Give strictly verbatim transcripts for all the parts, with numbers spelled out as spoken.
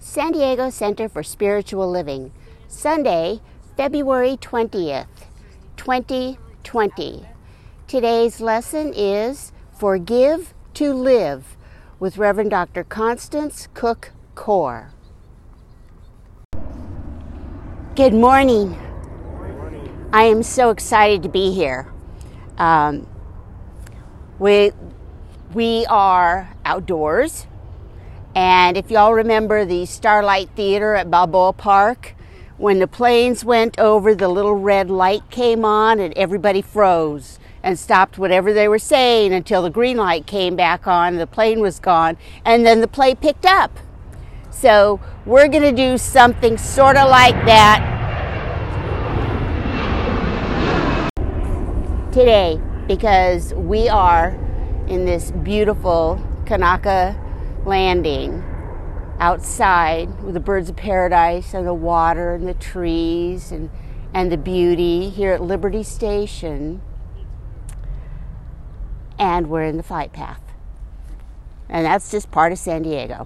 San Diego Center for Spiritual Living, Sunday, February twentieth, twenty twenty. Today's lesson is Forgive to Live with Reverend Doctor Constance Cook Core. Good morning. Good morning. I am so excited to be here. Um, we, we are outdoors. And if y'all remember the Starlight Theater at Balboa Park, when the planes went over, the little red light came on and everybody froze and stopped whatever they were saying until the green light came back on, the plane was gone, and then the plane picked up. So we're going to do something sort of like that today, because we are in this beautiful Kanaka landing outside with the birds of paradise and the water and the trees and, and the beauty here at Liberty Station. And we're in the flight path. And that's just part of San Diego.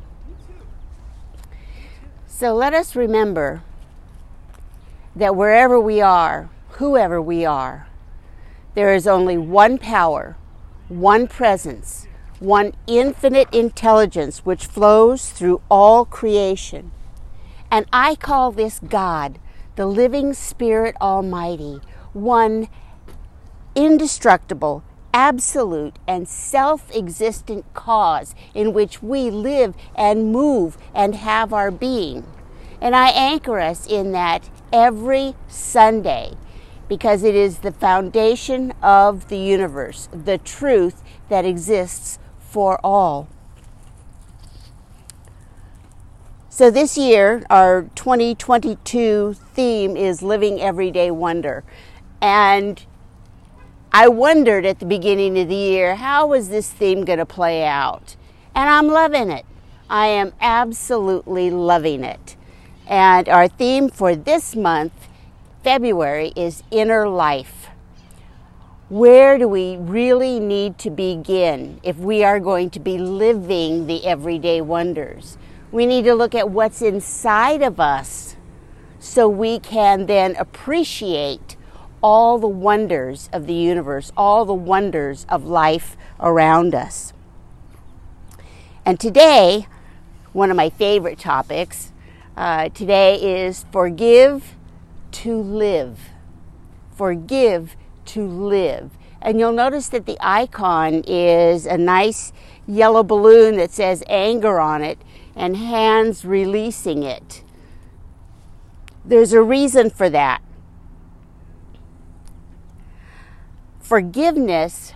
So let us remember that wherever we are, whoever we are, there is only one power, one presence, one infinite intelligence which flows through all creation. And I call this God, the living Spirit Almighty, one indestructible, absolute, and self-existent cause in which we live and move and have our being. And I anchor us in that every Sunday because it is the foundation of the universe, the truth that exists for all. So this year, our twenty twenty-two theme is Living Everyday Wonder. And I wondered at the beginning of the year, how was this theme going to play out? And I'm loving it. I am absolutely loving it. And our theme for this month, February, is Inner Life. Where do we really need to begin if we are going to be living the everyday wonders? We need to look at what's inside of us so we can then appreciate all the wonders of the universe, all the wonders of life around us. And today, one of my favorite topics, uh, today is Forgive to Live. Forgive to live. And you'll notice that the icon is a nice yellow balloon that says anger on it and hands releasing it. There's a reason for that. Forgiveness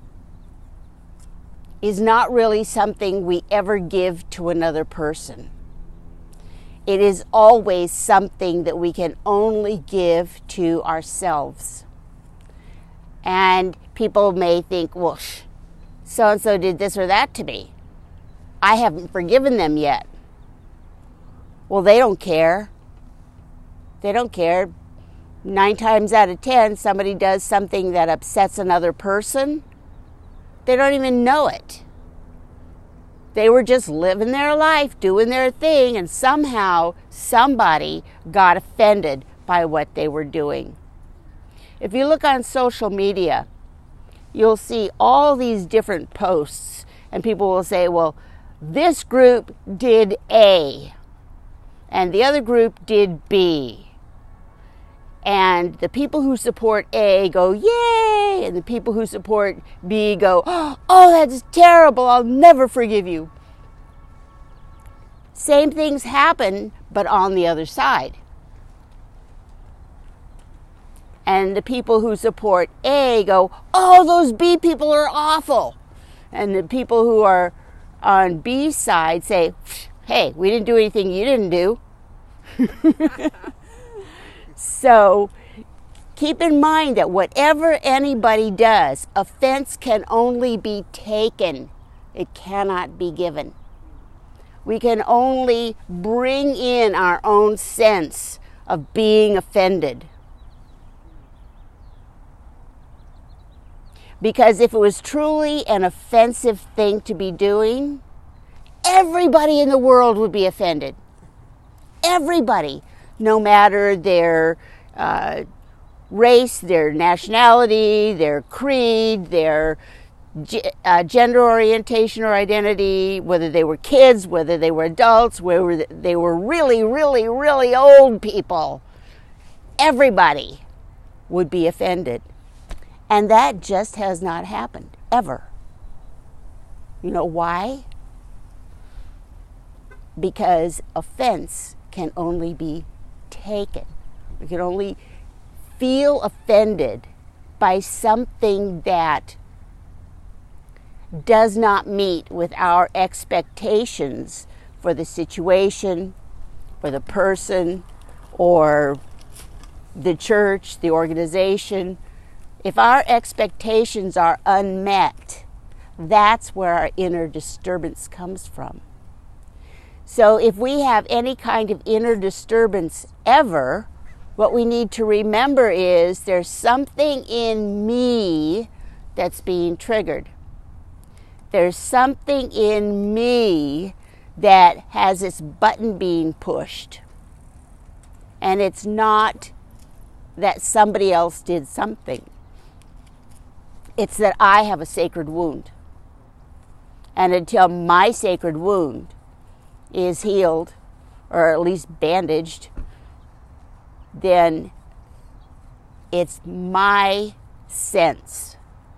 is not really something we ever give to another person. It is always something that we can only give to ourselves. And people may think, well, sh- so-and-so did this or that to me. I haven't forgiven them yet. Well, they don't care. They don't care. Nine times out of ten, somebody does something that upsets another person. They don't even know it. They were just living their life, doing their thing, and somehow somebody got offended by what they were doing. If you look on social media, you'll see all these different posts, and people will say, well, this group did A, and the other group did B. And the people who support A go, yay, and the people who support B go, oh, that's terrible, I'll never forgive you. Same things happen, but on the other side. And the people who support A go, oh, those B people are awful. And the people who are on B's side say, hey, we didn't do anything you didn't do. So keep in mind that whatever anybody does, offense can only be taken. It cannot be given. We can only bring in our own sense of being offended. Because if it was truly an offensive thing to be doing, everybody in the world would be offended. Everybody, no matter their uh, race, their nationality, their creed, their uh, gender orientation or identity, whether they were kids, whether they were adults, whether they were really, really, really old people, everybody would be offended. And that just has not happened, ever. You know why? Because offense can only be taken. We can only feel offended by something that does not meet with our expectations for the situation, or the person, or the church, the organization. If our expectations are unmet, that's where our inner disturbance comes from. So if we have any kind of inner disturbance ever, what we need to remember is there's something in me that's being triggered. There's something in me that has its button being pushed. And it's not that somebody else did something. It's that I have a sacred wound. And until my sacred wound is healed, or at least bandaged, then it's my sense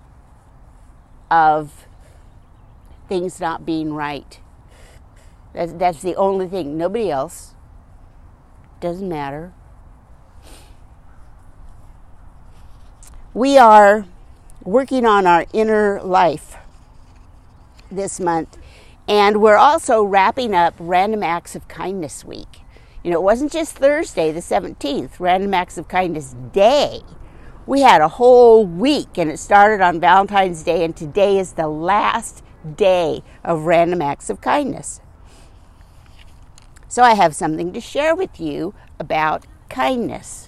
of things not being right. That's, that's the only thing. Nobody else. Doesn't matter. We are working on our inner life this month, and we're also wrapping up Random Acts of Kindness Week. You know, it wasn't just Thursday, the seventeenth, Random Acts of Kindness Day. We had a whole week, and it started on Valentine's Day, and today is the last day of Random Acts of Kindness. So I have something to share with you about kindness.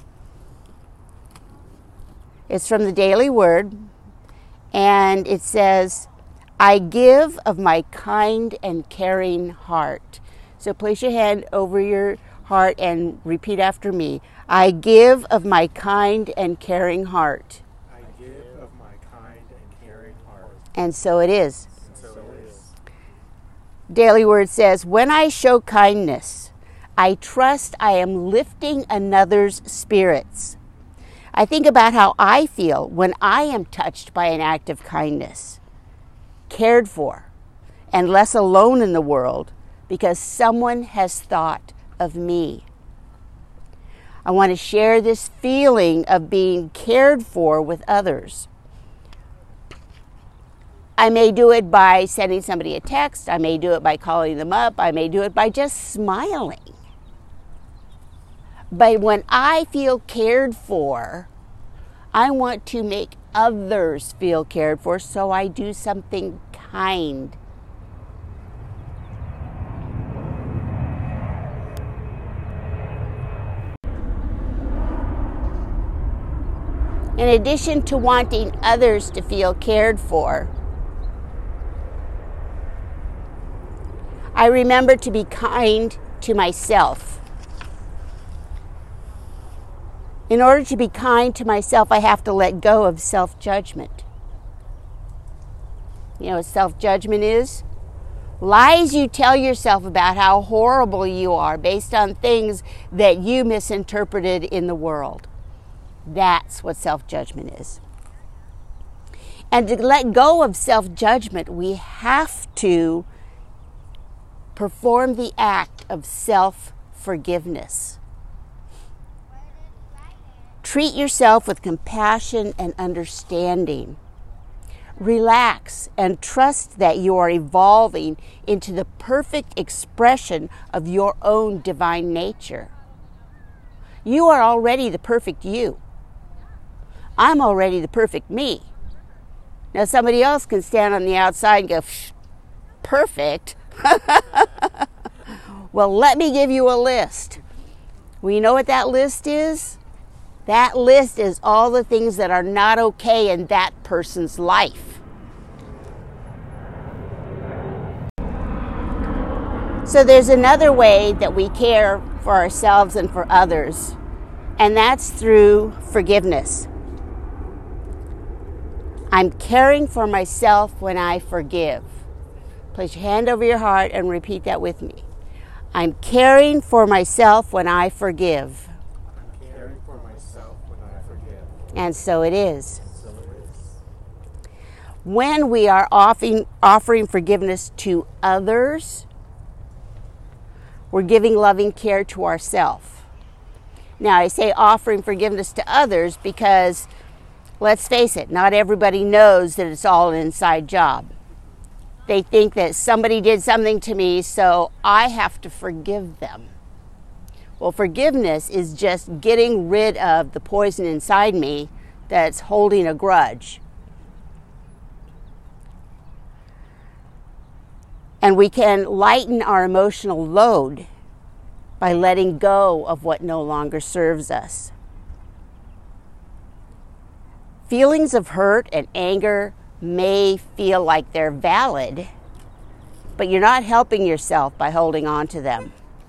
It's from the Daily Word, and it says, I give of my kind and caring heart. So place your hand over your heart and repeat after me. I give of my kind and caring heart. I give of my kind and caring heart. And so it is. And so it is. Daily Word says, when I show kindness, I trust I am lifting another's spirits. I think about how I feel when I am touched by an act of kindness, cared for, and less alone in the world because someone has thought of me. I want to share this feeling of being cared for with others. I may do it by sending somebody a text. I may do it by calling them up. I may do it by just smiling. But when I feel cared for, I want to make others feel cared for, so I do something kind. In addition to wanting others to feel cared for, I remember to be kind to myself. In order to be kind to myself, I have to let go of self-judgment. You know what self-judgment is? Lies you tell yourself about how horrible you are based on things that you misinterpreted in the world. That's what self-judgment is. And to let go of self-judgment, we have to perform the act of self-forgiveness. Treat yourself with compassion and understanding. Relax and trust that you are evolving into the perfect expression of your own divine nature. You are already the perfect you. I'm already the perfect me. Now somebody else can stand on the outside and go, perfect? Well, let me give you a list. Well, you know what that list is? That list is all the things that are not okay in that person's life. So there's another way that we care for ourselves and for others, and that's through forgiveness. I'm caring for myself when I forgive. Place your hand over your heart and repeat that with me. I'm caring for myself when I forgive. I'm caring for myself when I forgive. And so it is. So it is. When we are offering, offering forgiveness to others, we're giving loving care to ourselves. Now, I say offering forgiveness to others because, let's face it, not everybody knows that it's all an inside job. They think that somebody did something to me, so I have to forgive them. Well, forgiveness is just getting rid of the poison inside me that's holding a grudge. And we can lighten our emotional load by letting go of what no longer serves us. Feelings of hurt and anger may feel like they're valid, but you're not helping yourself by holding on to them.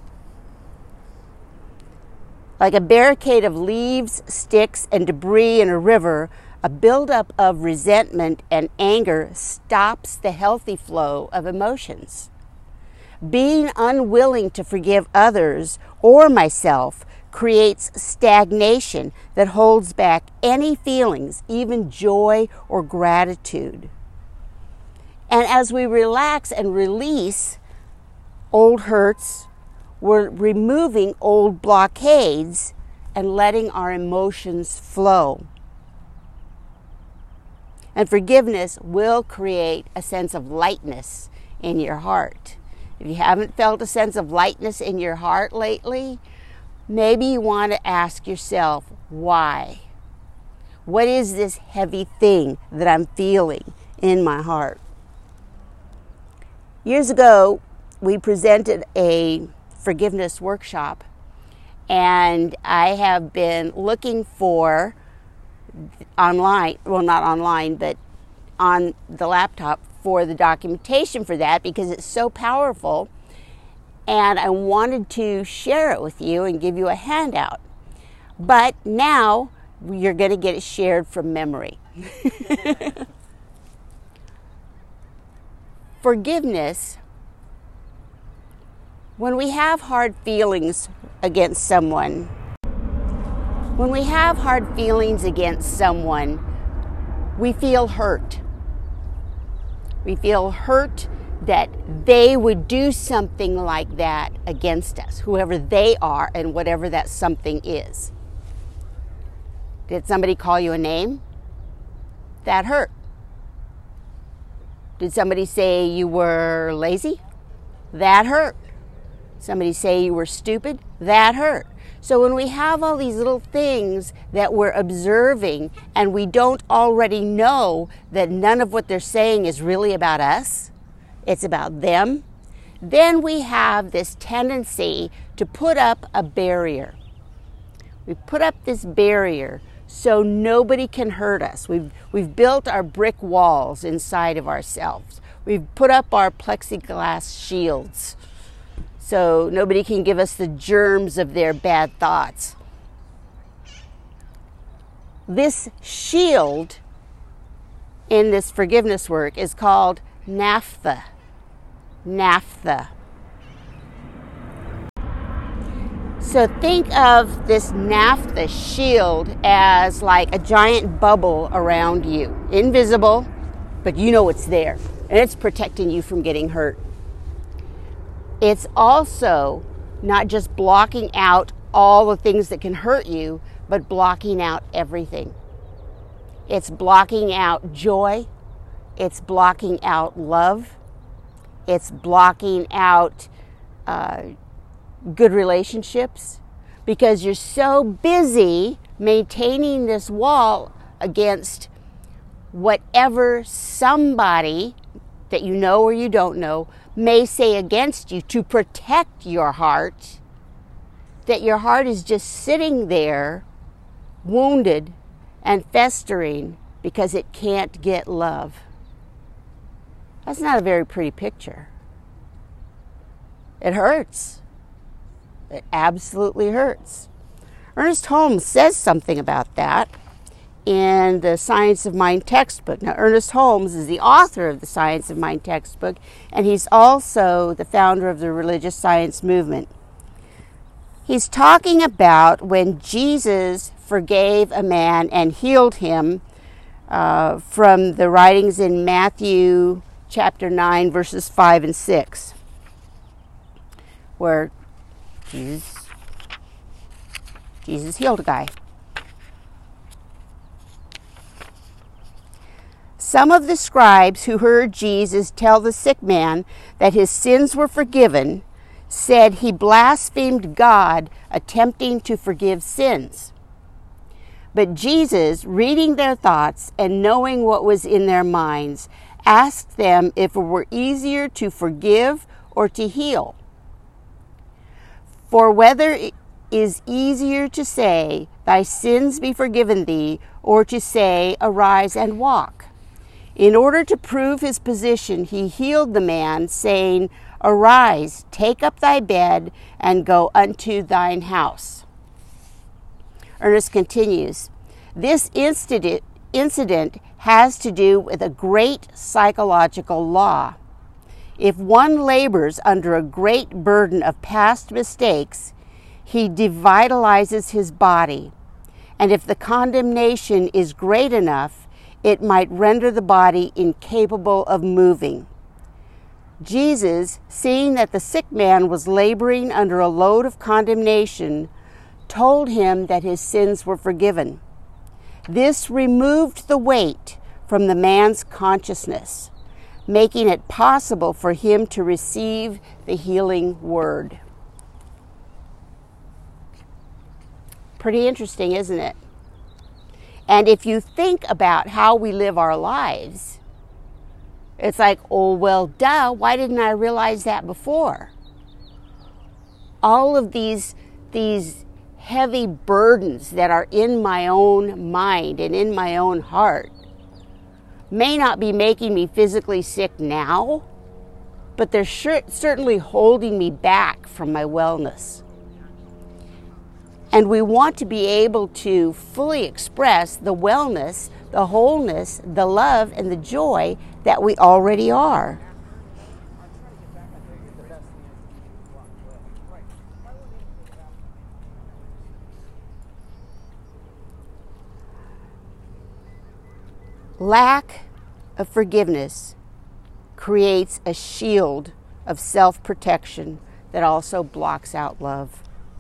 Like a barricade of leaves, sticks, and debris in a river, a buildup of resentment and anger stops the healthy flow of emotions. Being unwilling to forgive others or myself creates stagnation that holds back any feelings, even joy or gratitude. And as we relax and release old hurts, we're removing old blockades and letting our emotions flow. And forgiveness will create a sense of lightness in your heart. If you haven't felt a sense of lightness in your heart lately, maybe you want to ask yourself, why? What is this heavy thing that I'm feeling in my heart? Years ago, we presented a forgiveness workshop, and I have been looking for online, well, not online, but on the laptop for the documentation for that because it's so powerful. And I wanted to share it with you and give you a handout. But now you're going to get it shared from memory. Forgiveness. When we have hard feelings against someone, when we have hard feelings against someone, we feel hurt. We feel hurt that they would do something like that against us, whoever they are and whatever that something is. Did somebody call you a name? That hurt. Did somebody say you were lazy? That hurt. Somebody say you were stupid? That hurt. So when we have all these little things that we're observing and we don't already know that none of what they're saying is really about us, it's about them, then we have this tendency to put up a barrier. We put up this barrier so nobody can hurt us. We've, we've built our brick walls inside of ourselves. We've put up our plexiglass shields so nobody can give us the germs of their bad thoughts. This shield in this forgiveness work is called naphtha. Naphtha. So think of this naphtha shield as like a giant bubble around you. Invisible, but you know it's there. And it's protecting you from getting hurt. It's also not just blocking out all the things that can hurt you, but blocking out everything. It's blocking out joy. It's blocking out love. It's blocking out uh, good relationships because you're so busy maintaining this wall against whatever somebody that you know or you don't know may say against you to protect your heart, that your heart is just sitting there wounded and festering because it can't get love. That's not a very pretty picture. It hurts. It absolutely hurts. Ernest Holmes says something about that in the Science of Mind textbook. Now, Ernest Holmes is the author of the Science of Mind textbook, and he's also the founder of the religious science movement. He's talking about when Jesus forgave a man and healed him uh, from the writings in Matthew chapter nine, verses five and six, where Jesus, Jesus healed a guy. Some of the scribes who heard Jesus tell the sick man that his sins were forgiven said he blasphemed God, attempting to forgive sins. But Jesus, reading their thoughts and knowing what was in their minds, asked them if it were easier to forgive or to heal. For whether it is easier to say, "Thy sins be forgiven thee," or to say, "Arise and walk." In order to prove his position, he healed the man, saying, "Arise, take up thy bed, and go unto thine house." Ernest continues, this incident, incident has to do with a great psychological law. If one labors under a great burden of past mistakes, he devitalizes his body. And if the condemnation is great enough, it might render the body incapable of moving. Jesus, seeing that the sick man was laboring under a load of condemnation, told him that his sins were forgiven. This removed the weight from the man's consciousness, making it possible for him to receive the healing word. Pretty interesting, isn't it? And if you think about how we live our lives, it's like, oh, well, duh, why didn't I realize that before? All of these, these heavy burdens that are in my own mind and in my own heart may not be making me physically sick now, but they're sure, certainly holding me back from my wellness. And we want to be able to fully express the wellness, the wholeness, the love, and the joy that we already are. Lack of forgiveness creates a shield of self-protection that also blocks out love.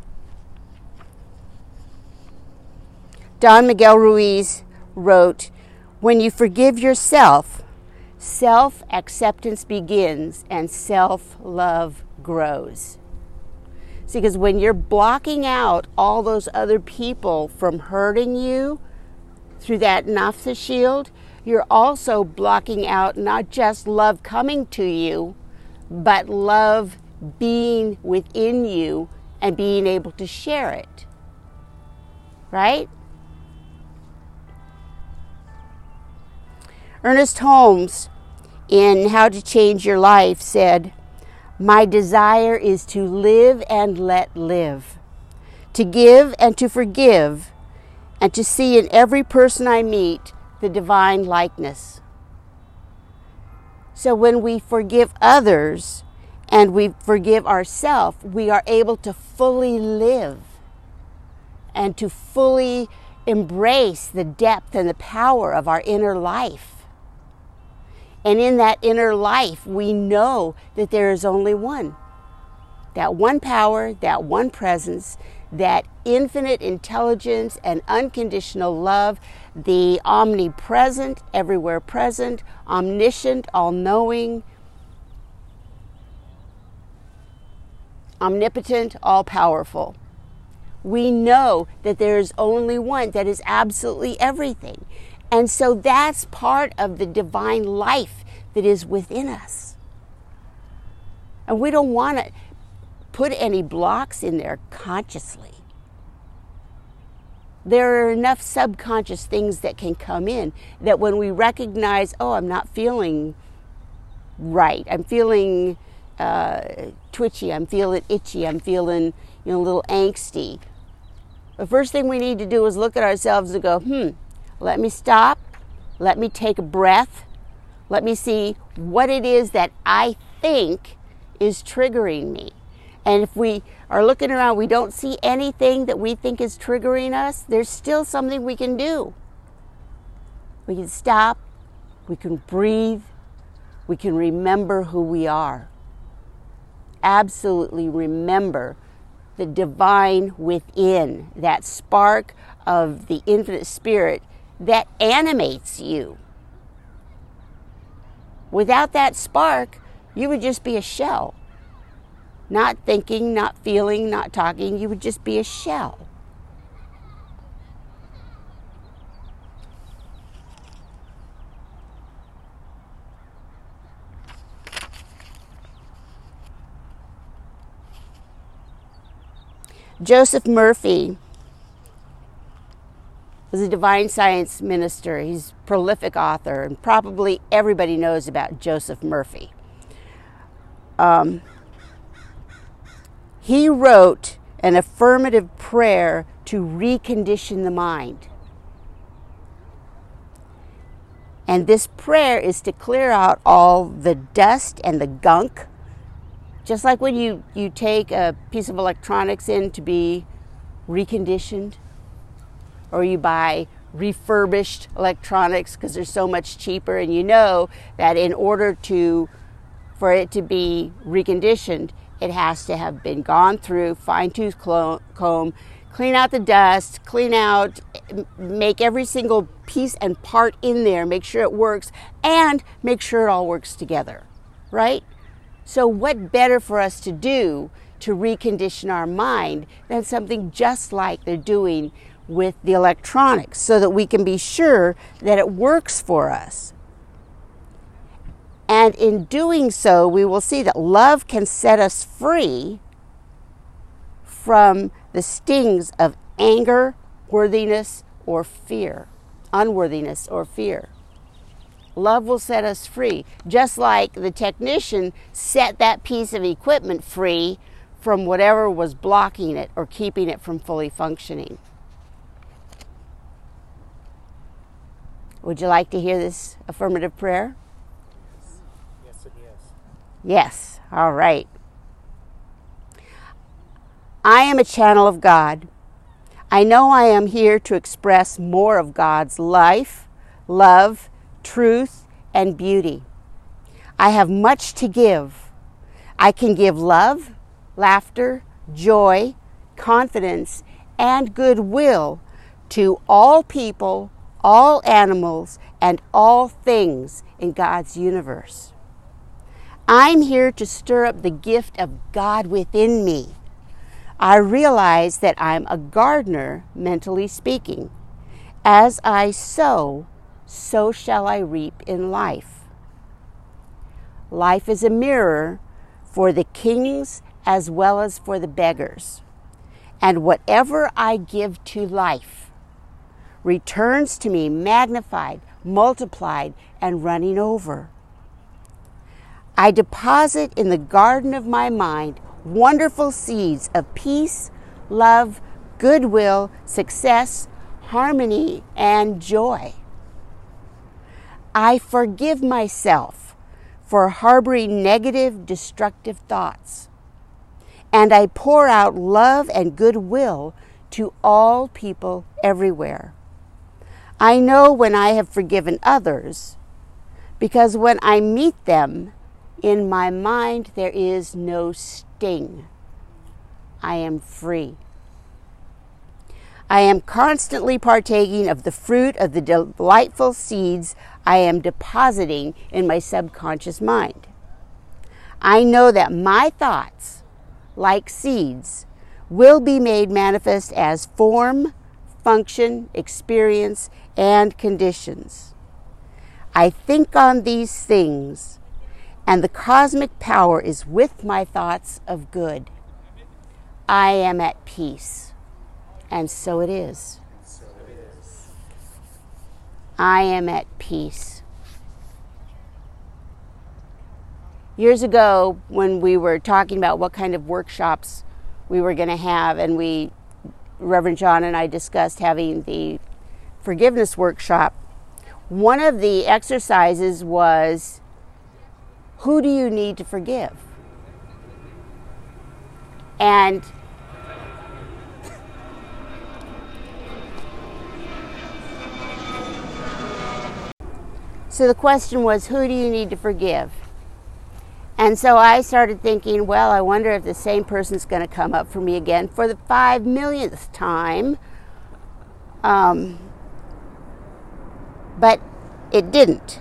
Don Miguel Ruiz wrote, "When you forgive yourself, self-acceptance begins and self-love grows." See, because when you're blocking out all those other people from hurting you through that naphtha shield, you're also blocking out not just love coming to you, but love being within you and being able to share it. Right? Ernest Holmes, in How to Change Your Life, said, "My desire is to live and let live, to give and to forgive, and to see in every person I meet the divine likeness." So when we forgive others and we forgive ourselves, we are able to fully live and to fully embrace the depth and the power of our inner life. And in that inner life, we know that there is only one. That one power, that one presence, that infinite intelligence and unconditional love, the omnipresent, everywhere present, omniscient, all-knowing, omnipotent, all-powerful. We know that there is only one that is absolutely everything. And so that's part of the divine life that is within us. And we don't want to put any blocks in there consciously. There are enough subconscious things that can come in that when we recognize, oh, I'm not feeling right, I'm feeling uh, twitchy, I'm feeling itchy, I'm feeling, you know, a little angsty. The first thing we need to do is look at ourselves and go, hmm, let me stop, let me take a breath, let me see what it is that I think is triggering me. And if we are looking around, we don't see anything that we think is triggering us, there's still something we can do. We can stop, we can breathe, we can remember who we are. Absolutely remember the divine within, that spark of the infinite spirit that animates you. Without that spark, you would just be a shell. Not thinking, not feeling, not talking, you would just be a shell. Joseph Murphy was a divine science minister. He's a prolific author, and probably everybody knows about Joseph Murphy. Um, he wrote an affirmative prayer to recondition the mind. And this prayer is to clear out all the dust and the gunk. Just like when you, you take a piece of electronics in to be reconditioned, or you buy refurbished electronics because they're so much cheaper, and you know that in order to for it to be reconditioned, it has to have been gone through, fine-tooth comb, clean out the dust, clean out, make every single piece and part in there, make sure it works, and make sure it all works together, right? So what better for us to do to recondition our mind than something just like they're doing with the electronics, so that we can be sure that it works for us. And in doing so, we will see that love can set us free from the stings of anger, worthiness, or fear, unworthiness or fear. Love will set us free, just like the technician set that piece of equipment free from whatever was blocking it or keeping it from fully functioning. Would you like to hear this affirmative prayer? Yes, yes and yes. Yes, all right. I am a channel of God. I know I am here to express more of God's life, love, truth, and beauty. I have much to give. I can give love, laughter, joy, confidence, and goodwill to all people, all animals, and all things in God's universe. I'm here to stir up the gift of God within me. I realize that I'm a gardener, mentally speaking. As I sow, so shall I reap in life. Life is a mirror for the kings as well as for the beggars. And whatever I give to life returns to me magnified, multiplied, and running over. I deposit in the garden of my mind wonderful seeds of peace, love, goodwill, success, harmony, and joy. I forgive myself for harboring negative, destructive thoughts, and I pour out love and goodwill to all people everywhere. I know when I have forgiven others, because when I meet them, in my mind there is no sting. I am free. I am constantly partaking of the fruit of the delightful seeds I am depositing in my subconscious mind. I know that my thoughts, like seeds, will be made manifest as form, function, experience, and conditions. I think on these things, and the cosmic power is with my thoughts of good. I am at peace, and so it is. So it is. I am at peace. Years ago, when we were talking about what kind of workshops we were going to have, and we, Reverend John and I discussed having the forgiveness workshop, one of the exercises was, who do you need to forgive? And so the question was, who do you need to forgive? And so I started thinking, well, I wonder if the same person's going to come up for me again for the five millionth time. Um, but it didn't.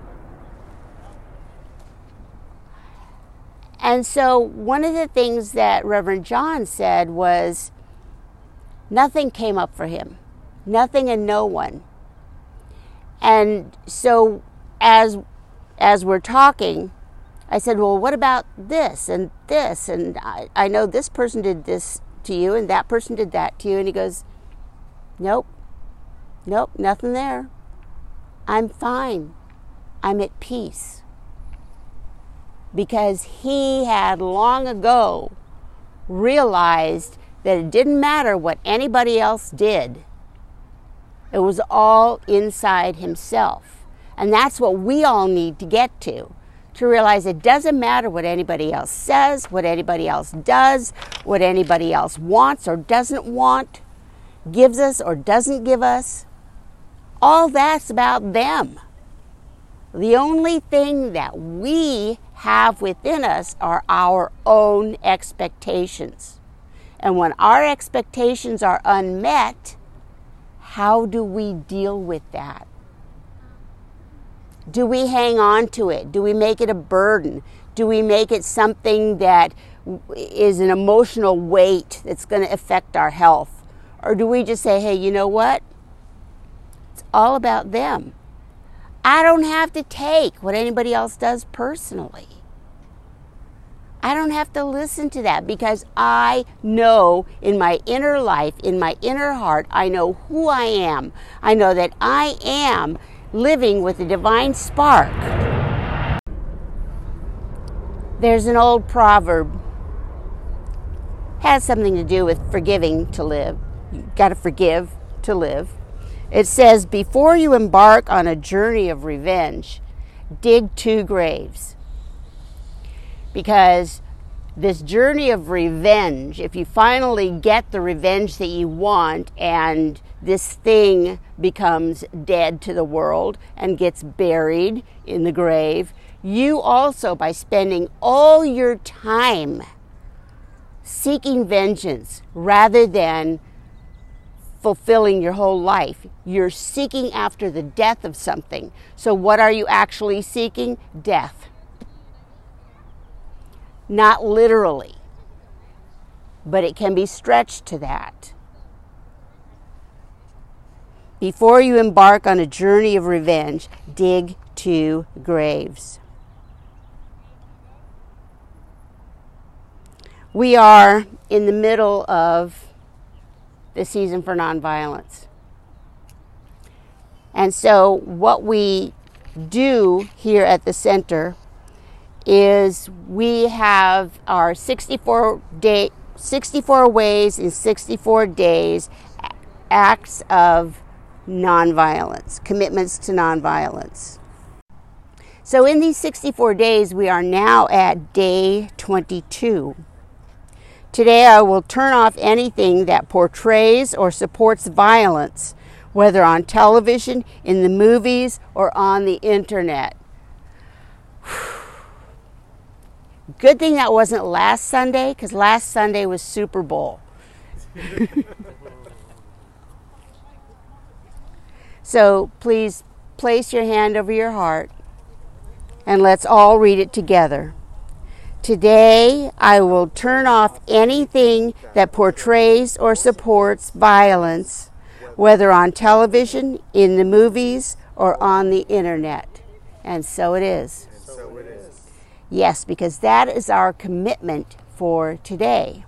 And so one of the things that Reverend John said was, nothing came up for him. Nothing and no one. And so as as we're talking, I said, well, what about this and this? And I, I know this person did this to you and that person did that to you. And he goes, nope, nope, nothing there. I'm fine. I'm at peace. Because he had long ago realized that it didn't matter what anybody else did. It was all inside himself. And that's what we all need to get to. To realize it doesn't matter what anybody else says, what anybody else does, what anybody else wants or doesn't want, gives us or doesn't give us. All that's about them. The only thing that we have within us are our own expectations. And when our expectations are unmet, how do we deal with that? Do we hang on to it? Do we make it a burden? Do we make it something that is an emotional weight that's going to affect our health? Or do we just say, hey, you know what? It's all about them. I don't have to take what anybody else does personally. I don't have to listen to that because I know in my inner life, in my inner heart, I know who I am. I know that I am living with a divine spark. There's an old proverb, has something to do with forgiving to live. You've got to forgive to live. It says, before you embark on a journey of revenge, dig two graves. Because this journey of revenge, if you finally get the revenge that you want and this thing becomes dead to the world and gets buried in the grave, you also, by spending all your time seeking vengeance rather than fulfilling your whole life, you're seeking after the death of something. So what are you actually seeking? Death. Not literally, but it can be stretched to that. Before you embark on a journey of revenge, dig two graves. We are in the middle of the season for nonviolence. And so what we do here at the center is we have our sixty-four day, sixty-four ways in sixty-four days, acts of nonviolence, commitments to nonviolence. So in these sixty-four days, we are now at day twenty-two. Today I will turn off anything that portrays or supports violence, whether on television, in the movies, or on the internet. Good thing that wasn't last Sunday, because last Sunday was Super Bowl. So please place your hand over your heart and let's all read it together. Today, I will turn off anything that portrays or supports violence, whether on television, in the movies, or on the internet. And so it is. And so it is. Yes, because that is our commitment for today.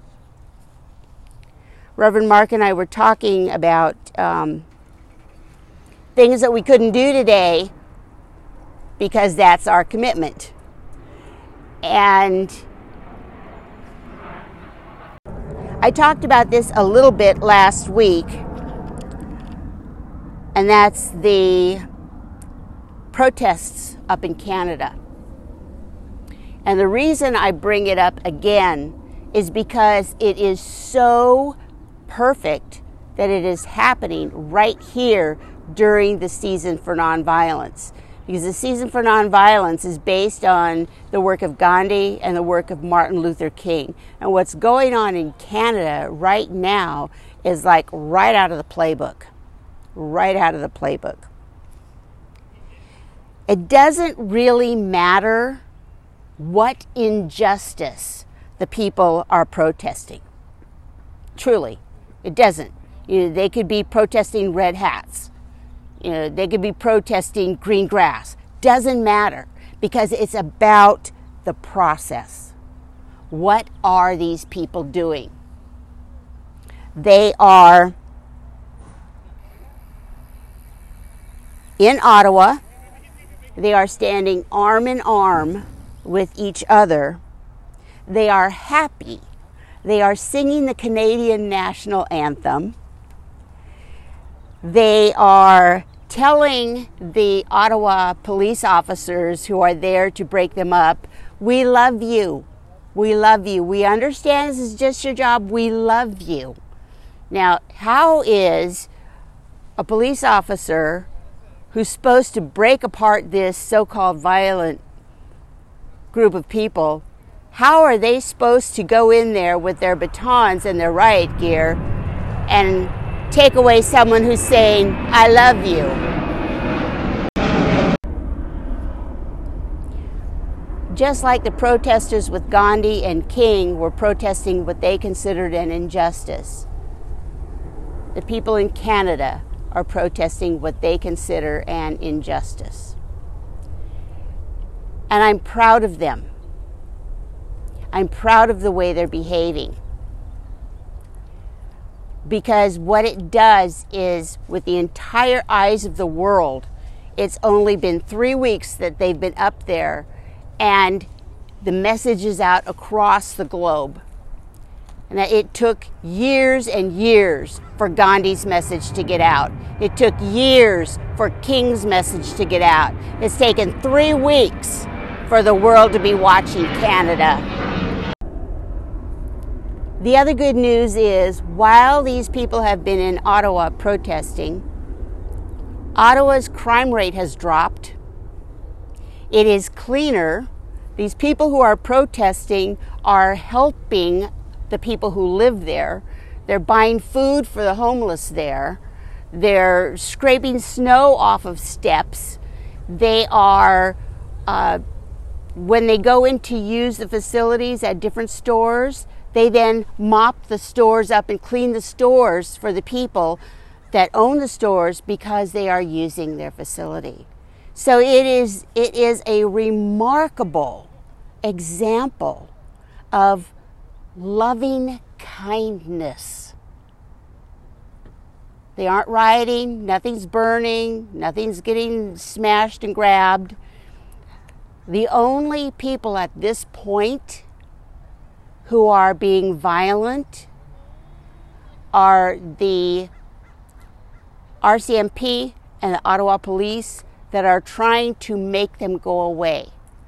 Reverend Mark and I were talking about um, things that we couldn't do today because that's our commitment. And I talked about this a little bit last week, and that's the protests up in Canada. And the reason I bring it up again is because it is so perfect that it is happening right here during the Season for Nonviolence. Because the Season for Nonviolence is based on the work of Gandhi and the work of Martin Luther King. And what's going on in Canada right now is like right out of the playbook. Right out of the playbook. It doesn't really matter what injustice the people are protesting. Truly, it doesn't. You know, they could be protesting red hats. You know, they could be protesting green grass. Doesn't matter, because it's about the process. What are these people doing? They are in Ottawa. They are standing arm in arm with each other. They are happy. They are singing the Canadian national anthem. They are telling the Ottawa police officers who are there to break them up, we love you. We love you. We understand this is just your job. We love you. Now, how is a police officer who's supposed to break apart this so-called violent group of people, how are they supposed to go in there with their batons and their riot gear and take away someone who's saying, I love you? Just like the protesters with Gandhi and King were protesting what they considered an injustice, the people in Canada are protesting what they consider an injustice. And I'm proud of them. I'm proud of the way they're behaving. Because what it does is, with the entire eyes of the world, it's only been three weeks that they've been up there, and the message is out across the globe. And that it took years and years for Gandhi's message to get out. It took years for King's message to get out. It's taken three weeks for the world to be watching Canada. The other good news is, while these people have been in Ottawa protesting, Ottawa's crime rate has dropped. It is cleaner. These people who are protesting are helping the people who live there. They're buying food for the homeless there. They're scraping snow off of steps. They are, uh, when they go in to use the facilities at different stores, they then mop the stores up and clean the stores for the people that own the stores because they are using their facility. So it is, it is a remarkable example of loving kindness. They aren't rioting, nothing's burning, nothing's getting smashed and grabbed. The only people at this point who are being violent are the R C M P and the Ottawa police that are trying to make them go away.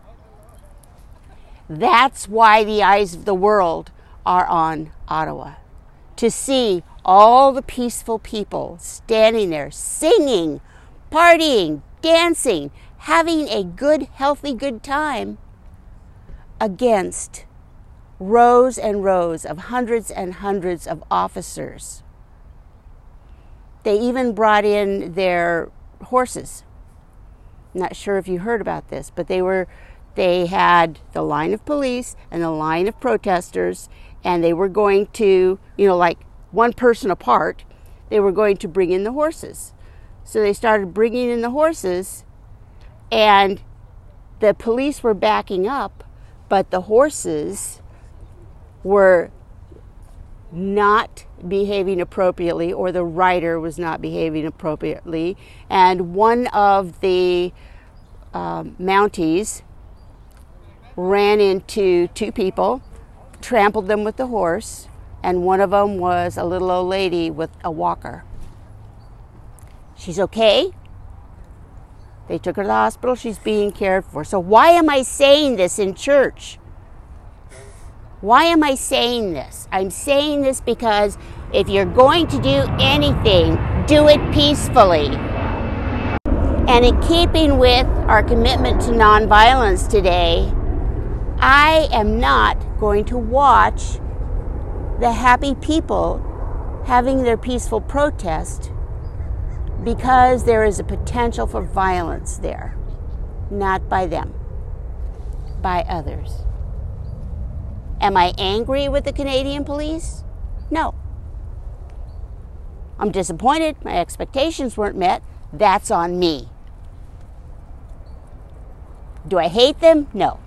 That's why the eyes of the world are on Ottawa, to see all the peaceful people standing there singing, partying, dancing, having a good, healthy, good time against rows and rows of hundreds and hundreds of officers. They even brought in their horses. I'm not sure if you heard about this, but they were they had the line of police and the line of protesters, and they were going to, you know, like one person apart, they were going to bring in the horses. So they started bringing in the horses, and the police were backing up, but the horses were not behaving appropriately, or the rider was not behaving appropriately. And one of the um, Mounties ran into two people, trampled them with the horse, and one of them was a little old lady with a walker. She's okay. They took her to the hospital. She's being cared for. So why am I saying this in church? Why am I saying this? I'm saying this because if you're going to do anything, do it peacefully. And in keeping with our commitment to nonviolence today, I am not going to watch the happy people having their peaceful protest because there is a potential for violence there. Not by them, by others. Am I angry with the Canadian police? No. I'm disappointed. My expectations weren't met. That's on me. Do I hate them? No.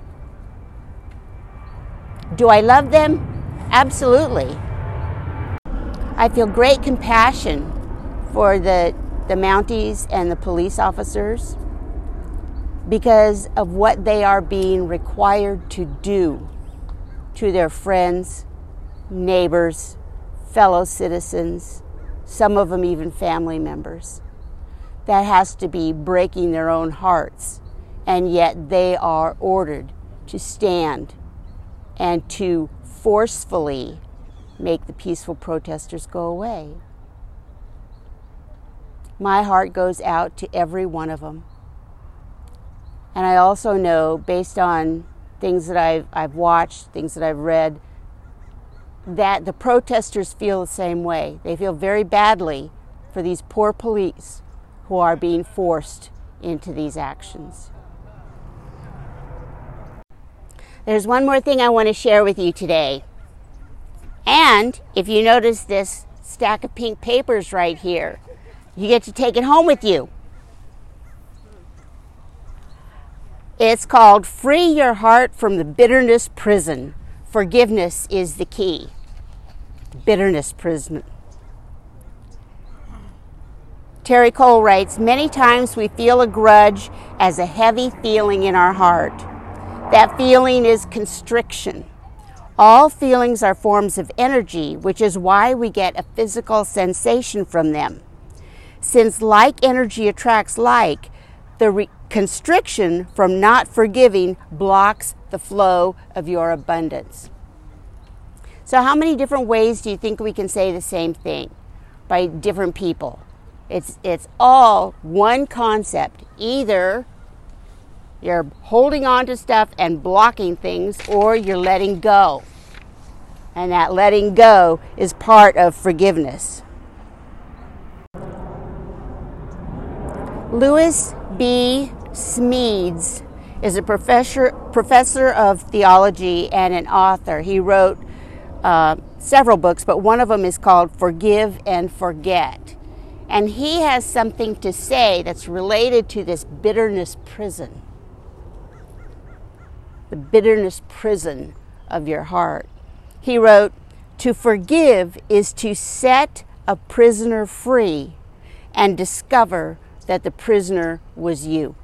Do I love them? Absolutely. I feel great compassion for the, the Mounties and the police officers because of what they are being required to do to their friends, neighbors, fellow citizens, some of them even family members. That has to be breaking their own hearts, and yet they are ordered to stand and to forcefully make the peaceful protesters go away. My heart goes out to every one of them. And I also know, based on things that I've, I've watched, things that I've read, that the protesters feel the same way. They feel very badly for these poor police who are being forced into these actions. There's one more thing I want to share with you today. And if you notice this stack of pink papers right here, you get to take it home with you. It's called Free Your Heart from the Bitterness Prison. Forgiveness is the key. Bitterness prison. Terry Cole writes, many times we feel a grudge as a heavy feeling in our heart. That feeling is constriction. All feelings are forms of energy, which is why we get a physical sensation from them. Since like energy attracts like, the re- constriction from not forgiving blocks the flow of your abundance. So how many different ways do you think we can say the same thing by different people? It's, it's all one concept. Either you're holding on to stuff and blocking things, or you're letting go. And that letting go is part of forgiveness. Lewis B. Smedes is a professor, professor of theology and an author. He wrote uh, several books, but one of them is called Forgive and Forget. And he has something to say that's related to this bitterness prison. The bitterness prison of your heart. He wrote, to forgive is to set a prisoner free and discover that the prisoner was you.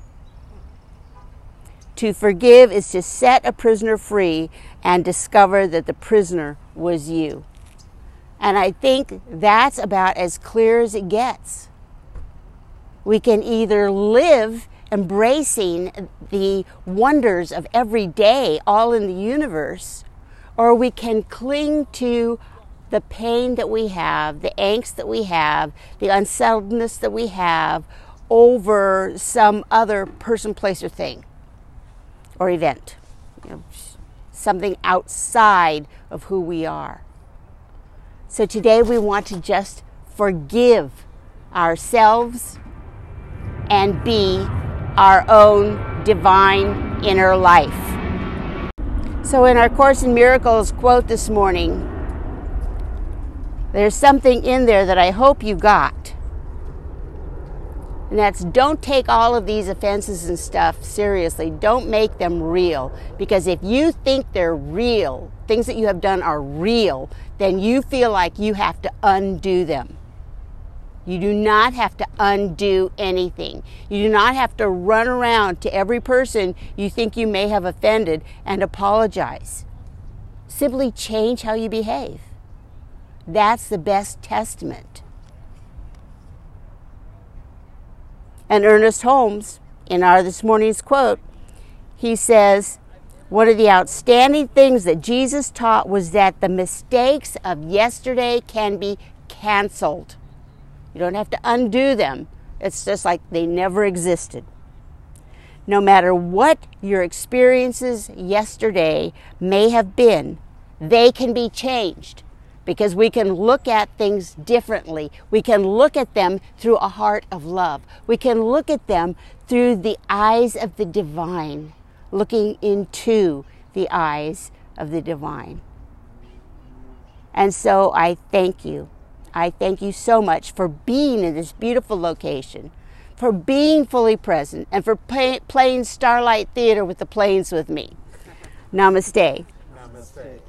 To forgive is to set a prisoner free and discover that the prisoner was you. And I think that's about as clear as it gets. We can either live embracing the wonders of every day, all in the universe, or we can cling to the pain that we have, the angst that we have, the unsettledness that we have over some other person, place, or thing, or event. You know, something outside of who we are. So today we want to just forgive ourselves and be our own divine inner life. So in our Course in Miracles quote this morning, there's something in there that I hope you got. And that's, don't take all of these offenses and stuff seriously. Don't make them real. Because if you think they're real, things that you have done are real, then you feel like you have to undo them. You do not have to undo anything. You do not have to run around to every person you think you may have offended and apologize. Simply change how you behave. That's the best testament. And Ernest Holmes, in our this morning's quote, he says, one of the outstanding things that Jesus taught was that the mistakes of yesterday can be canceled. You don't have to undo them. It's just like they never existed. No matter what your experiences yesterday may have been, they can be changed because we can look at things differently. We can look at them through a heart of love. We can look at them through the eyes of the divine, looking into the eyes of the divine. And so I thank you. I thank you so much for being in this beautiful location, for being fully present, and for play, playing Starlight Theater with the planes with me. Namaste. Namaste.